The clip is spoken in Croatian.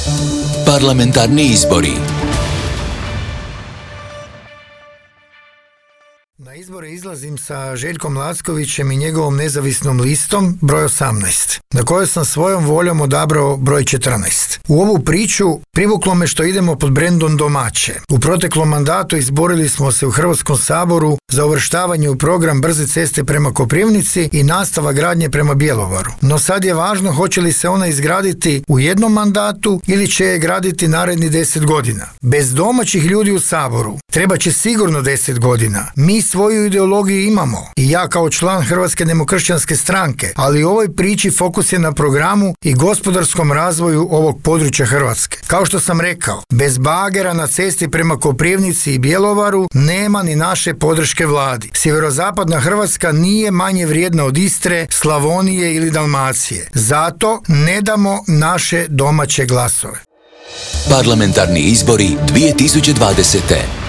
Parlamentarni izbori. Na izbore izlazim sa Željkom Lackovićem i njegovom nezavisnom listom broj 18, na kojoj sam svojom voljom odabrao broj 14. U ovu priču privuklo me što idemo pod brendom domaće. U proteklom mandatu izborili smo se u Hrvatskom saboru za uvrštavanje u program brze ceste prema Koprivnici i nastava gradnje prema Bjelovaru. No sad je važno hoće li se ona izgraditi u jednom mandatu ili će je graditi naredni 10 godina. Bez domaćih ljudi u Saboru treba će sigurno 10 godina. Mi svoju ideologiju imamo i ja kao član Hrvatske demokršćanske stranke, ali u ovoj priči fokus je na programu i gospodarskom razvoju ovog područja Hrvatske. Kao što sam rekao, bez bagera na cesti prema Koprivnici i Bjelovaru nema ni naše podrške vladi. Sjeverozapadna Hrvatska nije manje vrijedna od Istre, Slavonije ili Dalmacije. Zato ne damo naše domaće glasove. Parlamentarni izbori 2020.